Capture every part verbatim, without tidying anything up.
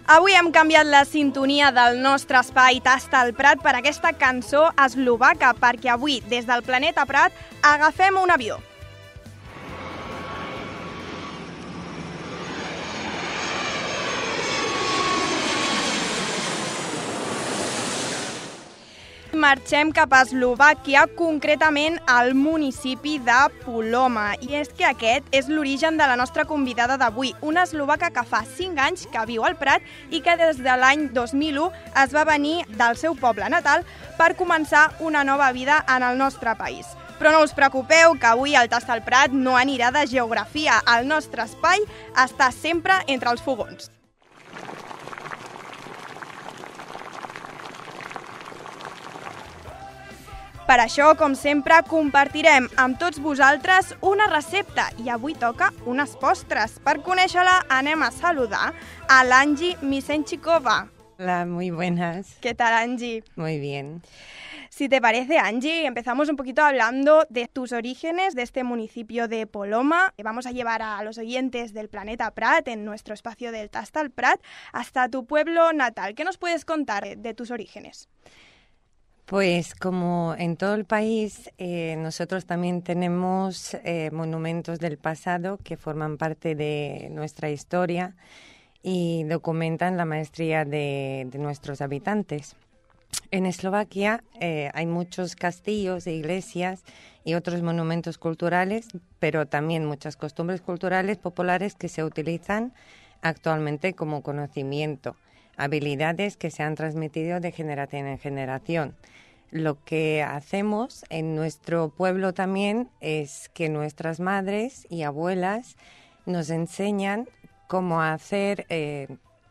Avui hem canviat la sintonia del nostre espai Tasta el Prat per aquesta cançó eslovaca, perquè avui, des del planeta Prat, agafem un avió. Marxem cap a Eslovàquia, concretament al municipi de Poloma. I és que aquest és l'origen de la nostra convidada d'avui, una eslovaca que fa cinc anys que viu al Prat i que des de l'any dos mil u es va venir del seu poble natal per començar una nova vida en el nostre país. Però no us preocupeu, que avui el Tasta al Prat no anirà de geografia. El nostre espai està sempre entre els fogons. Per això, com sempre, compartirem amb tots vosaltres una recepta i avui toca unes postres. Per conèixer-la, anem a saludar a l'Angie Misenchikova. Hola, muy buenas. ¿Qué tal, Angie? Muy bien. Si te parece, Angie, empezamos un poquito hablando de tus orígenes, de este municipio de Poloma. Vamos a llevar a los oyentes del planeta Prat, en nuestro espacio del Tasta al Prat, hasta tu pueblo natal. ¿Qué nos puedes contar de tus orígenes? Pues como en todo el país, eh, nosotros también tenemos eh, monumentos del pasado que forman parte de nuestra historia y documentan la maestría de, de nuestros habitantes. En Eslovaquia eh, hay muchos castillos e iglesias y otros monumentos culturales, pero también muchas costumbres culturales populares que se utilizan actualmente como conocimiento, habilidades que se han transmitido de generación en generación. Lo que hacemos en nuestro pueblo también es que nuestras madres y abuelas nos enseñan cómo hacer, eh,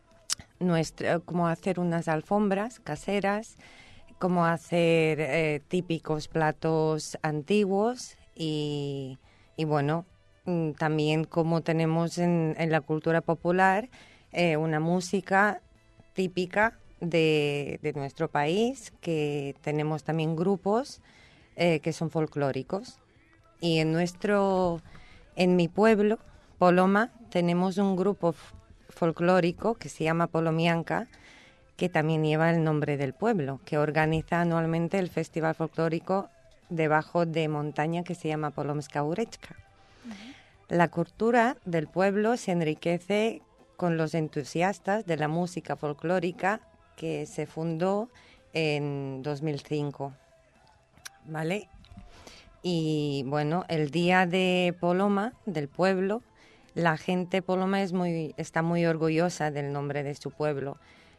nuestra, cómo hacer unas alfombras caseras, cómo hacer eh, típicos platos antiguos y, y bueno, también como tenemos en, en la cultura popular eh, una música típica de, de nuestro país, que tenemos también grupos eh, que son folclóricos. Y en nuestro, en mi pueblo, Poloma, tenemos un grupo folclórico que se llama Polomianka, que también lleva el nombre del pueblo, que organiza anualmente el festival folclórico debajo de montaña que se llama Polomska Urečka. Uh-huh. La cultura del pueblo se enriquece con los entusiastas de la música folclórica que se fundó en dos mil cinco, ¿vale? Y bueno, el día de Poloma, del pueblo, la gente Poloma es muy, está muy orgullosa del nombre de su pueblo,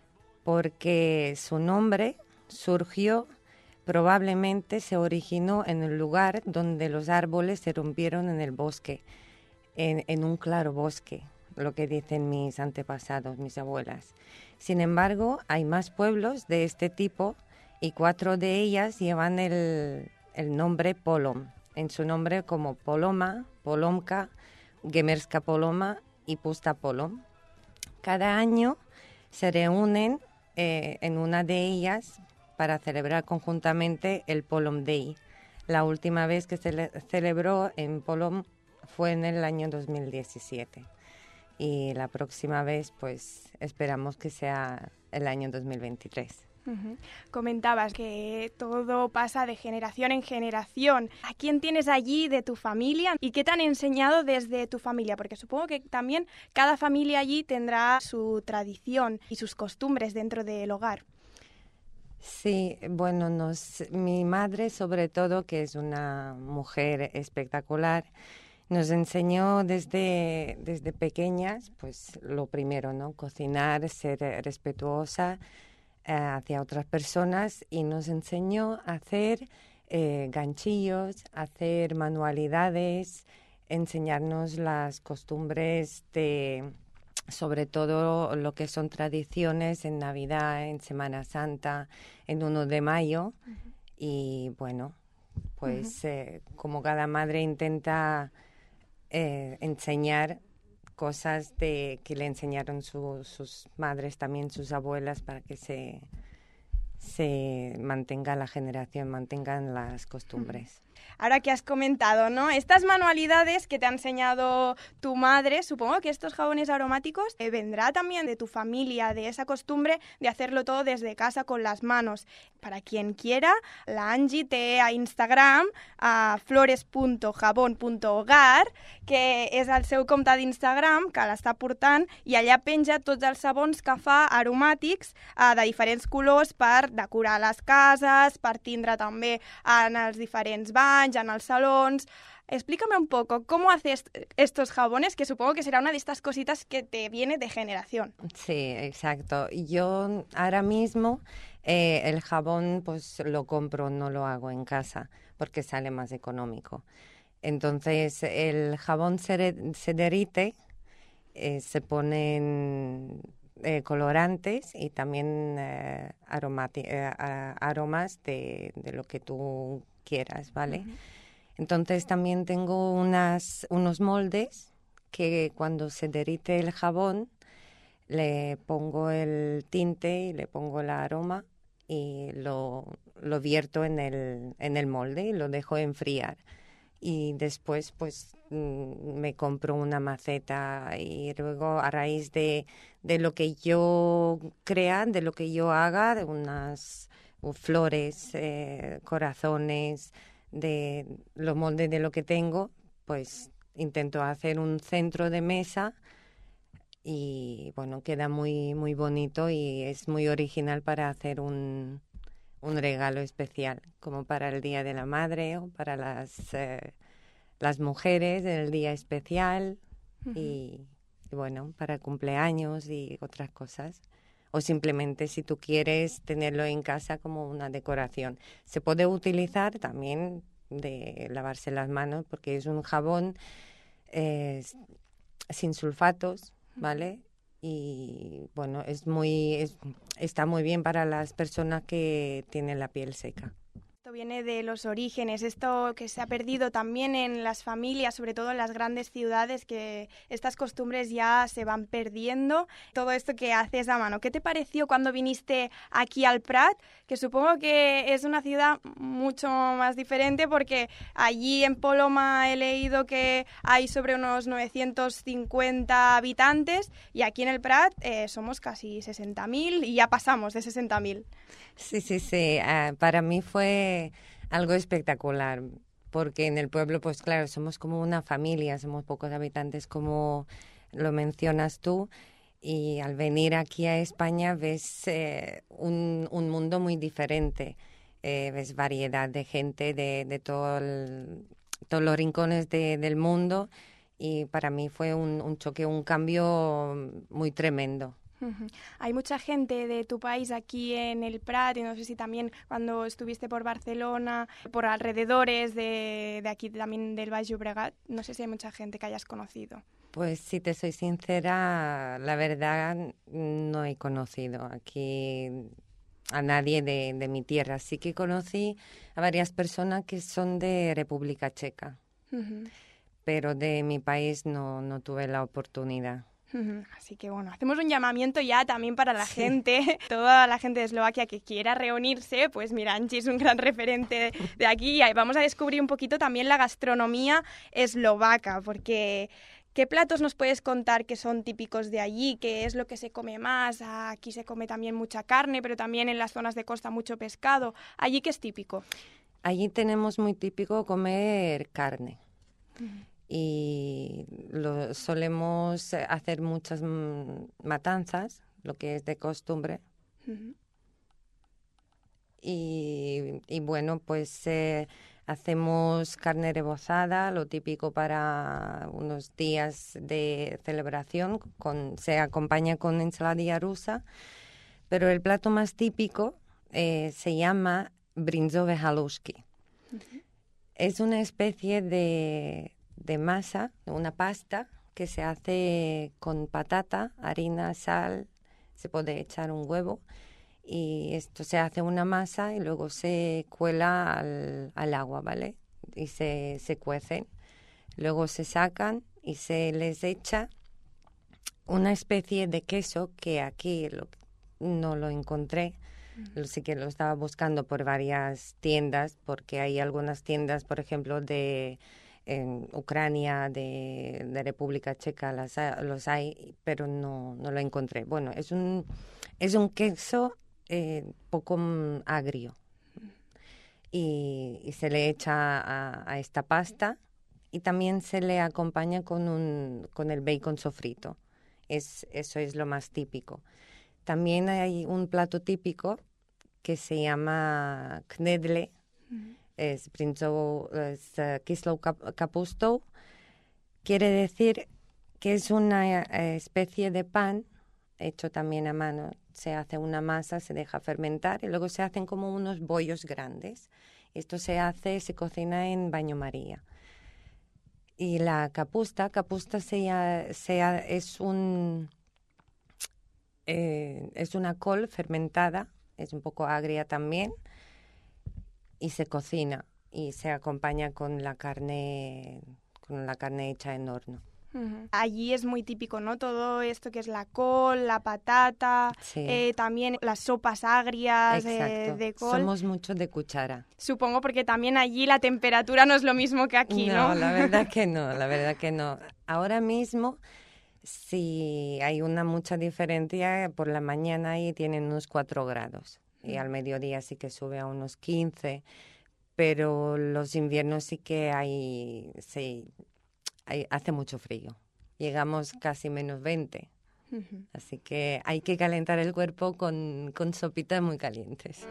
porque su nombre surgió, probablemente se originó en el lugar donde los árboles se rompieron en el bosque, en, en un claro bosque, lo que dicen mis antepasados, mis abuelas. Sin embargo, hay más pueblos de este tipo y cuatro de ellas llevan el, el nombre Polom, en su nombre como Poloma, Polomka, Gemerska Poloma y Pusta Polom. Cada año se reúnen eh, en una de ellas para celebrar conjuntamente el Polom Day. La última vez que se le celebró en Polom fue en el año dos mil diecisiete. Y la próxima vez, pues, esperamos que sea el año dos mil veintitrés. Uh-huh. Comentabas que todo pasa de generación en generación. ¿A quién tienes allí de tu familia y qué te han enseñado desde tu familia? Porque supongo que también cada familia allí tendrá su tradición y sus costumbres dentro del hogar. Sí, bueno, nos, mi madre sobre todo, que es una mujer espectacular, nos enseñó desde, desde pequeñas, pues lo primero, ¿no? Cocinar, ser respetuosa eh, hacia otras personas, y nos enseñó a hacer eh, ganchillos, a hacer manualidades, enseñarnos las costumbres de, sobre todo lo que son tradiciones en Navidad, en Semana Santa, en uno de mayo. Uh-huh. Y bueno, pues uh-huh. eh, como cada madre intenta Eh, enseñar cosas de que le enseñaron su, sus madres, también sus abuelas, para que se, se mantenga la generación, mantengan las costumbres. Ahora que has comentado, ¿no? Estas manualidades que te ha enseñado tu madre, supongo que estos jabones aromáticos eh, vendrá también de tu familia, de esa costumbre de hacerlo todo desde casa con las manos. Para quien quiera, la Angie té a Instagram, a flores punto jabón punto hogar, que és el seu compte d'Instagram, que l'està portant, i allà penja tots els sabons que fa aromàtics eh, de diferents colors per decorar les cases, per tindre també en els diferents banys, en els salons. Explícame un poco, ¿cómo haces estos jabones? Que supongo que será una de estas cositas que te viene de generación. Sí, exacto. Yo ahora mismo eh, el jabón pues lo compro, no lo hago en casa porque sale más económico. Entonces el jabón se, se derrite, eh, se ponen eh, colorantes y también eh, aromati- eh, aromas de, de lo que tú quieras, ¿vale? Uh-huh. Entonces también tengo unas, unos moldes que cuando se derrite el jabón le pongo el tinte y le pongo el aroma y lo, lo vierto en el, en el molde y lo dejo enfriar. Y después pues me compro una maceta y luego a raíz de, de lo que yo crea, de lo que yo haga, de unas flores, eh, corazones, de los moldes de lo que tengo, pues intento hacer un centro de mesa y bueno, queda muy muy bonito y es muy original para hacer un, un regalo especial, como para el Día de la Madre o para las, eh, las mujeres, el día especial. Uh-huh. y, y bueno, para cumpleaños y otras cosas. O simplemente si tú quieres tenerlo en casa como una decoración. Se puede utilizar también de lavarse las manos porque es un jabón eh, sin sulfatos, ¿vale? Y bueno, es muy es, está muy bien para las personas que tienen la piel seca. Esto viene de los orígenes, esto que se ha perdido también en las familias, sobre todo en las grandes ciudades, que estas costumbres ya se van perdiendo. Todo esto que haces a mano, ¿qué te pareció cuando viniste aquí al Prat? Que supongo que es una ciudad mucho más diferente porque allí en Poloma he leído que hay sobre unos novecientos cincuenta habitantes y aquí en el Prat eh, somos casi sesenta mil y ya pasamos de sesenta mil. Sí, sí, sí. Uh, para mí fue algo espectacular, porque en el pueblo, pues claro, somos como una familia, somos pocos habitantes, como lo mencionas tú, y al venir aquí a España ves eh, un, un mundo muy diferente, eh, ves variedad de gente de, de todo el, todos los rincones de, del mundo, y para mí fue un, un choque, un cambio muy tremendo. Uh-huh. Hay mucha gente de tu país aquí en el Prat y no sé si también cuando estuviste por Barcelona, por alrededores de, de aquí también del Baix Llobregat, no sé si hay mucha gente que hayas conocido. Pues si te soy sincera, la verdad no he conocido aquí a nadie de, de mi tierra. Sí que conocí a varias personas que son de República Checa, uh-huh. pero de mi país no, no tuve la oportunidad. Así que bueno, hacemos un llamamiento ya también para la sí. gente, toda la gente de Eslovaquia que quiera reunirse, pues mira, Angie es un gran referente de aquí y vamos a descubrir un poquito también la gastronomía eslovaca, porque ¿qué platos nos puedes contar que son típicos de allí? ¿Qué es lo que se come más? Aquí se come también mucha carne, pero también en las zonas de costa mucho pescado. ¿Allí qué es típico? Allí tenemos muy típico comer carne. Uh-huh. Y lo, solemos hacer muchas matanzas, lo que es de costumbre. Uh-huh. Y, y bueno, pues eh, hacemos carne rebozada, lo típico para unos días de celebración, con, se acompaña con ensaladilla rusa, pero el plato más típico eh, se llama brinzowe halušky. Uh-huh. Es una especie de... de masa, una pasta que se hace con patata, harina, sal, se puede echar un huevo y esto se hace una masa y luego se cuela al, al agua, ¿vale? Y se, se cuecen. Luego se sacan y se les echa una especie de queso que aquí lo, no lo encontré, Lo- Sí que lo estaba buscando por varias tiendas, porque hay algunas tiendas, por ejemplo, de en Ucrania, de, de República Checa, las ha- los hay, pero no, no lo encontré. Bueno, es un, es un queso eh, poco mm, agrio y, y se le echa a, a esta pasta y también se le acompaña con, un, con el bacon sofrito. Es, eso es lo más típico. También hay un plato típico que se llama knedle, es brinzo, es uh, kislow kap- kapustow. Quiere decir que es una eh, especie de pan hecho también a mano. Se hace una masa, se deja fermentar y luego se hacen como unos bollos grandes. Esto se hace, se cocina en baño María. Y la capusta, capusta se, ha- se ha- es un eh, es una col fermentada, es un poco agria también y se cocina y se acompaña con la carne con la carne hecha en horno. Ujú. Allí es muy típico, ¿no? Todo esto que es la col, la patata, Sí, eh, también las sopas agrias eh, exacto. de col. Somos mucho de cuchara. Supongo porque también allí la temperatura no es lo mismo que aquí, ¿no? No, la verdad que no, la verdad que no. Ahora mismo sí hay una mucha diferencia. Por la mañana ahí tienen unos cuatro grados y al mediodía sí que sube a unos quince, pero los inviernos sí que hay, sí, hay- hace mucho frío. Llegamos casi menos veinte. Ujú. Así que hay que calentar el cuerpo con, con sopitas muy calientes.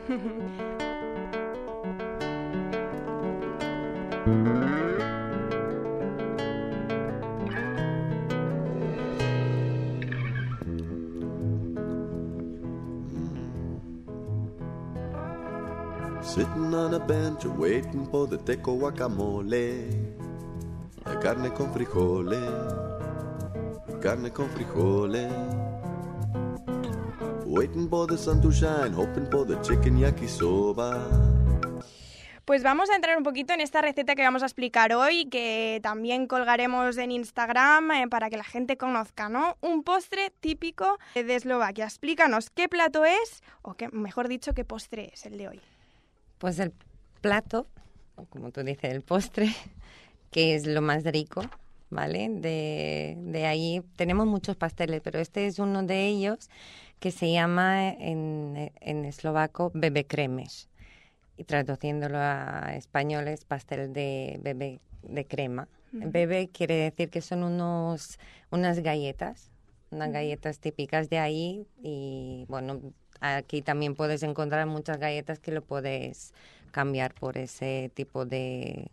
Sitting on a bench waiting for the teco guacamole. La carne con frijoles, carne con frijoles. Waiting for the sun to shine, hoping for the chicken yakisoba. Pues vamos a entrar un poquito en esta receta que vamos a explicar hoy, que también colgaremos en Instagram eh, para que la gente conozca, ¿no? Un postre típico de Eslovaquia. Explícanos qué plato es, o qué, mejor dicho, qué postre es el de hoy. Pues el plato, o como tú dices, el postre, que es lo más rico, ¿vale? De, de ahí tenemos muchos pasteles, pero este es uno de ellos que se llama en, en eslovaco bebe cremes. Y traduciéndolo a español es pastel de bebé de crema. Ujú. Bebé quiere decir que son unos, unas galletas, unas Ujú. galletas típicas de ahí. Y bueno, aquí también puedes encontrar muchas galletas que lo puedes cambiar por ese tipo de,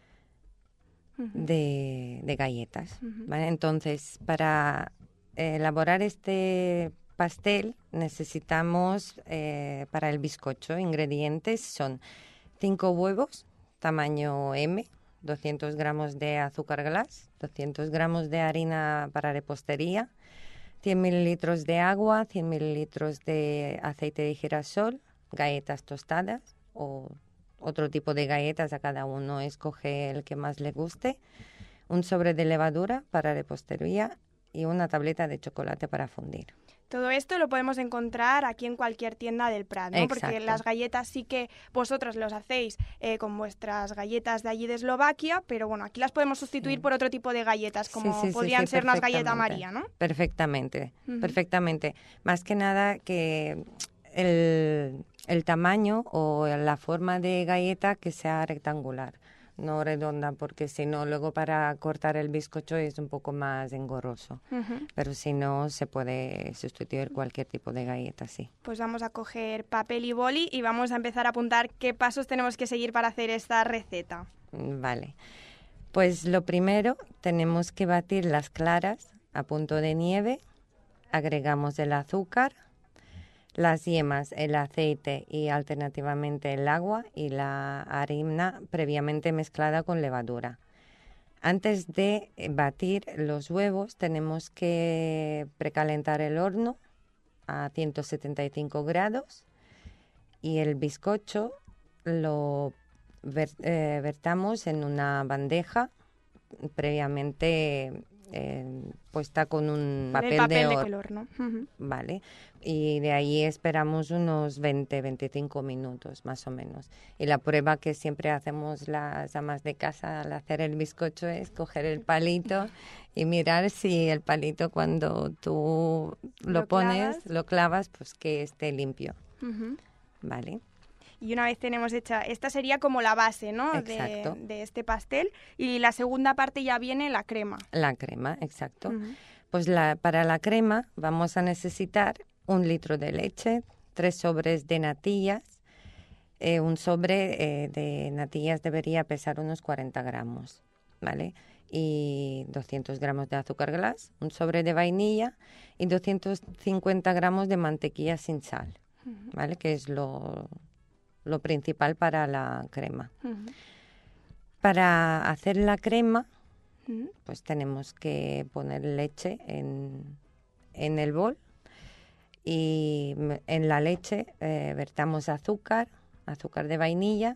Ujú. de, de galletas. Ujú. ¿Vale? Entonces, para eh, elaborar este pastel necesitamos eh, para el bizcocho ingredientes son cinco huevos tamaño M, doscientos gramos de azúcar glass, doscientos gramos de harina para repostería, cien mililitros de agua, cien mililitros de aceite de girasol, galletas tostadas o otro tipo de galletas, a cada uno escoge el que más le guste, un sobre de levadura para repostería y una tableta de chocolate para fundir. Todo esto lo podemos encontrar aquí en cualquier tienda del Prat, ¿no? Porque Exacto. las galletas sí que vosotros los hacéis eh, con vuestras galletas de allí de Eslovaquia, pero bueno, aquí las podemos sustituir Sí. por otro tipo de galletas, Sí, como sí, sí, podrían sí, ser unas galletas perfectamente. María, ¿no? Perfectamente, Ujú. perfectamente. Más que nada que el, el tamaño o la forma de galleta que sea rectangular, no redonda, porque si no, luego para cortar el bizcocho es un poco más engorroso. Ujú. Pero si no, se puede sustituir cualquier tipo de galleta, sí. Pues vamos a coger papel y boli y vamos a empezar a apuntar qué pasos tenemos que seguir para hacer esta receta. Mm, Vale. Pues lo primero, tenemos que batir las claras a punto de nieve, agregamos el azúcar, las yemas, el aceite y alternativamente el agua y la harina previamente mezclada con levadura. Antes de eh, batir los huevos tenemos que precalentar el horno a ciento setenta y cinco grados y el bizcocho lo ver- eh, vertamos en una bandeja previamente eh, puesta con un papel, el papel de, de hor- color, ¿no? Uh-huh. Vale, y de ahí esperamos unos veinte, veinticinco minutos más o menos. Y la prueba que siempre hacemos las amas de casa al hacer el bizcocho es coger el palito y mirar si el palito cuando tú lo, Lo pones, clavas. lo clavas, pues que esté limpio, Uh-huh. ¿vale? Y una vez tenemos hecha, esta sería como la base, ¿no? Exacto. De, de este pastel. Y la segunda parte ya viene la crema. La crema, exacto. Uh-huh. Pues la, para la crema vamos a necesitar un litro de leche, tres sobres de natillas. Eh, un sobre eh, de natillas debería pesar unos cuarenta gramos, ¿vale? Y doscientos gramos de azúcar glass, un sobre de vainilla y doscientos cincuenta gramos de mantequilla sin sal, ¿vale? Que es lo, lo principal para la crema. Uh-huh. Para hacer la crema, Uh-huh. pues tenemos que poner leche en, en el bol y m- en la leche eh, vertamos azúcar, azúcar de vainilla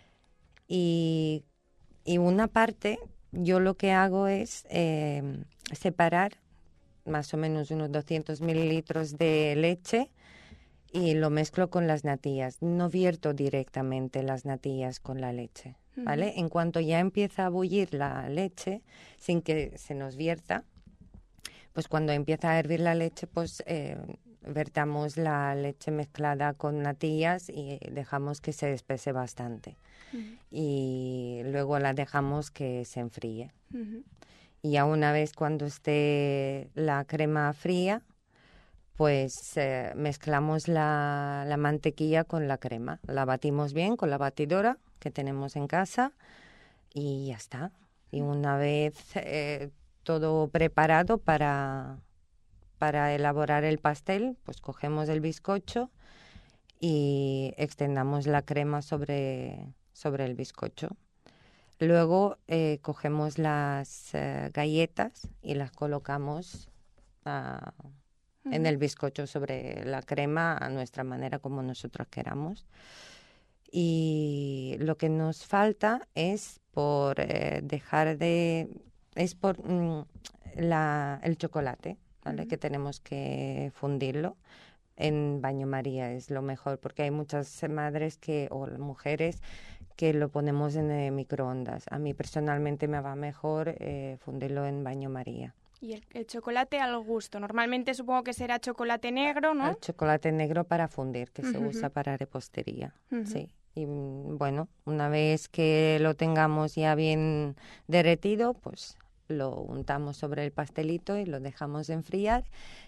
y, y una parte yo lo que hago es eh, separar más o menos unos doscientos mililitros de leche y lo mezclo con las natillas. No vierto directamente las natillas con la leche, ¿vale? En cuanto ya empieza a bullir la leche, sin que se nos vierta, pues cuando empieza a hervir la leche, pues eh, vertamos la leche mezclada con natillas y dejamos que se espese bastante. Uh-huh. Y luego la dejamos que se enfríe. Uh-huh. Y ya una vez cuando esté la crema fría, pues eh, mezclamos la, la mantequilla con la crema. La batimos bien con la batidora que tenemos en casa y ya está. Y una vez eh, todo preparado para, para elaborar el pastel, pues cogemos el bizcocho y extendamos la crema sobre, sobre el bizcocho. Luego eh, cogemos las eh, galletas y las colocamos a... Uh-huh. en el bizcocho sobre la crema a nuestra manera, como nosotros queramos. Y lo que nos falta es por eh, dejar de... es por mm, la, el chocolate, ¿vale? Uh-huh. Que tenemos que fundirlo en baño María, es lo mejor, porque hay muchas madres que o mujeres que lo ponemos en el microondas. A mí personalmente me va mejor eh, fundirlo en baño María. Y el, el chocolate al gusto. Normalmente supongo que será chocolate negro, ¿no? El chocolate negro para fundir, que uh-huh. se usa para repostería, uh-huh. sí. Y bueno, una vez que lo tengamos ya bien derretido, pues lo untamos sobre el pastelito y lo dejamos enfriar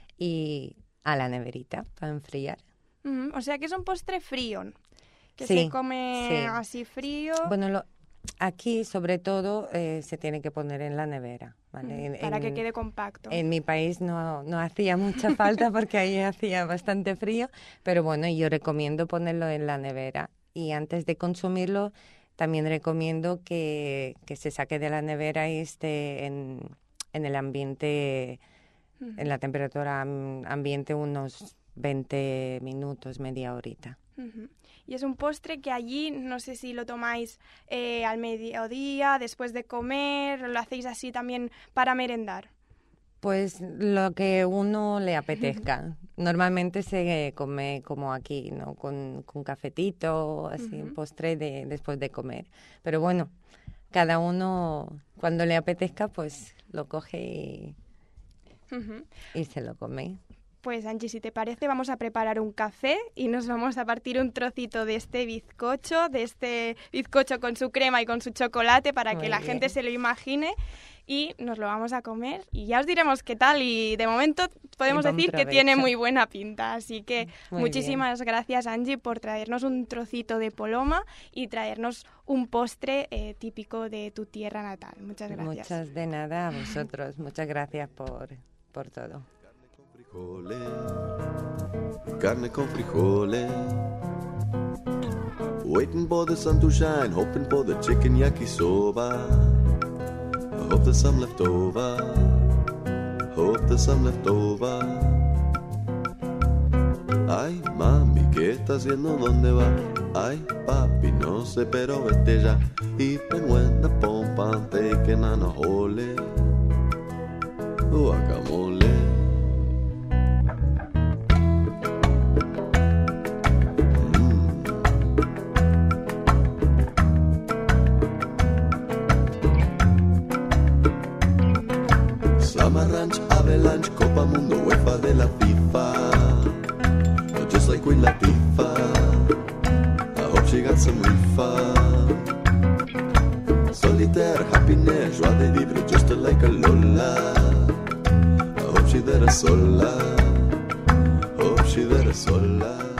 y a la neverita para enfriar. Uh-huh. O sea que es un postre frío, que sí, se come sí. así frío. Bueno, lo, aquí sobre todo eh, se tiene que poner en la nevera. ¿Vale? Uh-huh. En, para en, que quede compacto. En mi país no, no hacía mucha falta porque ahí hacía bastante frío, pero bueno, yo recomiendo ponerlo en la nevera. Y antes de consumirlo, también recomiendo que, que se saque de la nevera y esté en, en el ambiente, uh-huh. en la temperatura ambiente unos veinte minutos, media horita. Uh-huh. Y es un postre que allí, no sé si lo tomáis eh, al mediodía, después de comer, lo hacéis así también para merendar. Pues lo que uno le apetezca. Normalmente se come como aquí, ¿no? Con, con cafetito, así, uh-huh. un postre de, después de comer. Pero bueno, cada uno cuando le apetezca, pues lo coge y, uh-huh. y se lo come. Pues Angie, si te parece, vamos a preparar un café y nos vamos a partir un trocito de este bizcocho, de este bizcocho con su crema y con su chocolate para Muy que la bien. gente se lo imagine y nos lo vamos a comer y ya os diremos qué tal y de momento podemos decir provecho. que tiene muy buena pinta. Así que muy muchísimas bien. gracias, Angie, por traernos un trocito de poloma y traernos un postre eh, típico de tu tierra natal. Muchas gracias. Muchas de nada a vosotros. Muchas gracias por, por todo. Carne con frijoles, waiting for the sun to shine, hoping for the chicken yakisoba. I hope there's some left over, hope there's some left over. Ay, mami, ¿qué está haciendo? ¿Dónde va? Ay, papi, no sé, pero vete ya. Even when the pompa taking on a hole. guacamole. Summer Ranch, Avalanche, Copa Mundo, UEFA de la FIFA. Just like Queen Latifah, I hope she got some refund. Solitaire, happiness, joie de vivre, just like a Lola. I hope she there sola, hope she there sola.